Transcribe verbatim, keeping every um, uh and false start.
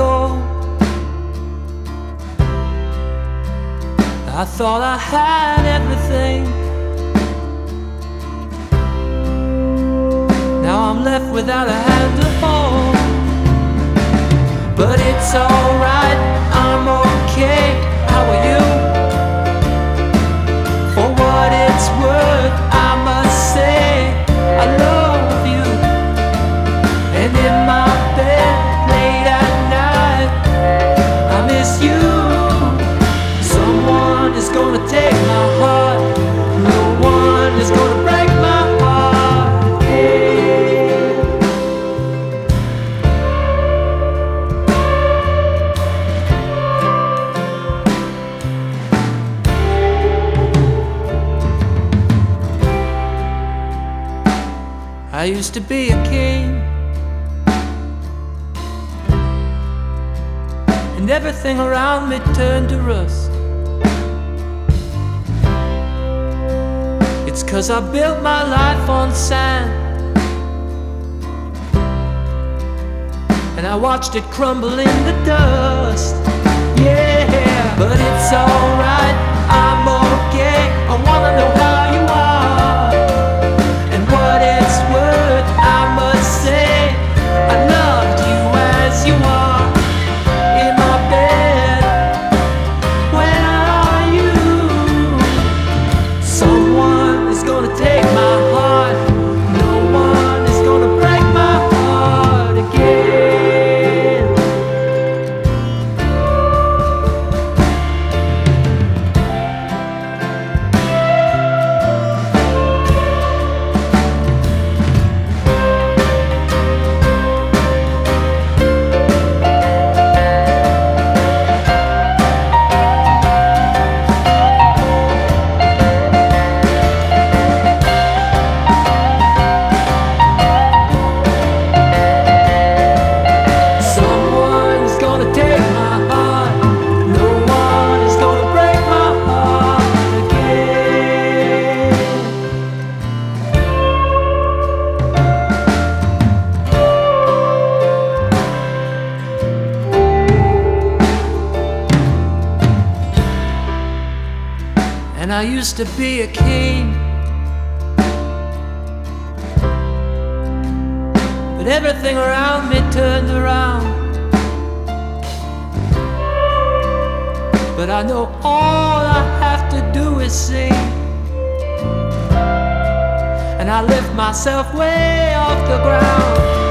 gold. I thought I had everything. Now I'm left without a hand to hold. But it's alright, I'm okay. How are you? For what it's worth, I must say I love you. And in my bed late at night, I miss you. Someone is gonna take my heart. No one is gonna break my heart. Hey. I used to be a king, and everything around me turned to rust. It's 'cause I built my life on sand, and I watched it crumble in the dust. Yeah, but it's alright, I'm okay. I wanna know how you are, and what it's worth, I must say I loved you as you are. In my bed, where are you? Someone is gonna take my heart. No one is gonna break my heart again. And I used to be a king, but everything around me turned around. But I know all I have to do is sing, and I lift myself way off the ground.